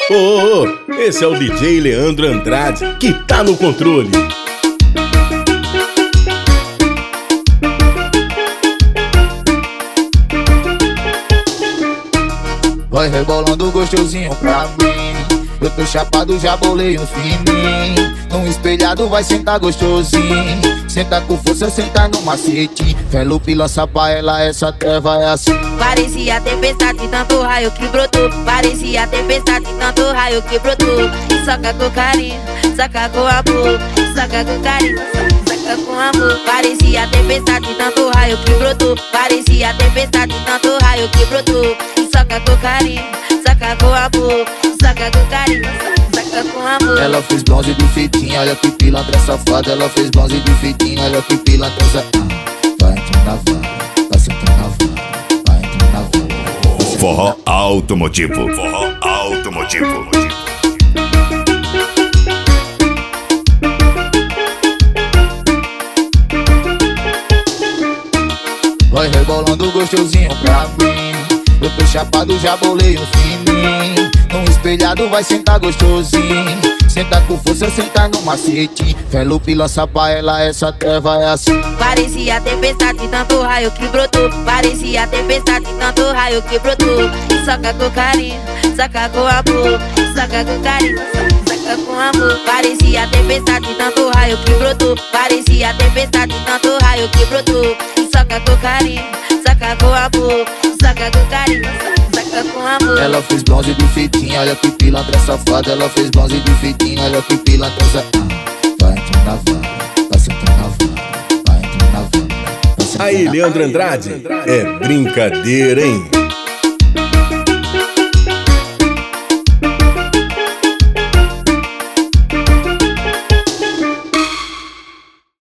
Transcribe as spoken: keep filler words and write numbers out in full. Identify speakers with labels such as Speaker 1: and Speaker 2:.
Speaker 1: Ô, ô, ô, esse é o D J Leandro Andrade, que tá no controle.
Speaker 2: Vai rebolando gostosinho pra mim. Eu tô chapado, já bolei um fininho. Num espelhado vai sentar gostosinho. Senta com força, senta no macete. Felupe lança pra ela, essa treva é assim.
Speaker 3: Parecia tempestade, tanto raio que brotou. Parecia tempestade, tanto raio que brotou. Saca com carinho, saca com amor. Saca com carinho, saca com amor. Parecia tempestade, tanto raio que brotou. Parecia tempestade, tanto raio que brotou. Saca com carinho, saca com amor. Saca com carinho, saca com amor.
Speaker 2: Ela fez bronze de fitinha, olha que pilantra safada. Ela fez bronze de fitinha, olha que pilantra safada. Vai entrar na vara, vai sentar na vara. Vai entrar na vara.
Speaker 4: Forró automotivo. Forró automotivo.
Speaker 2: Vai rebolando gostosinho pra mim. Eu tô chapado, já bolei um fininho. Num espelhado vai sentar gostosinho. Senta com força, senta no macete. Felupe lança pra ela, essa treva é assim.
Speaker 3: Parecia tempestade, tanto raio que brotou. Parecia tempestade, tanto raio que brotou. Saca com carinho, saca com amor. Saca com carinho, saca com amor. Parecia tempestade, tanto raio que brotou. Parecia tempestade, tanto raio que brotou. Saca com carinho, saca com amor. Saca com carinho, saca com amor.
Speaker 2: Ela fez bronze de fitinha, olha que pilantra safada. Ela fez bronze de fitinha, olha que pilantra safada. Vai entrar na vara, vai sentar na vara. Vai entrar na vara.
Speaker 1: Aí, Leandro Andrade, é brincadeira, hein?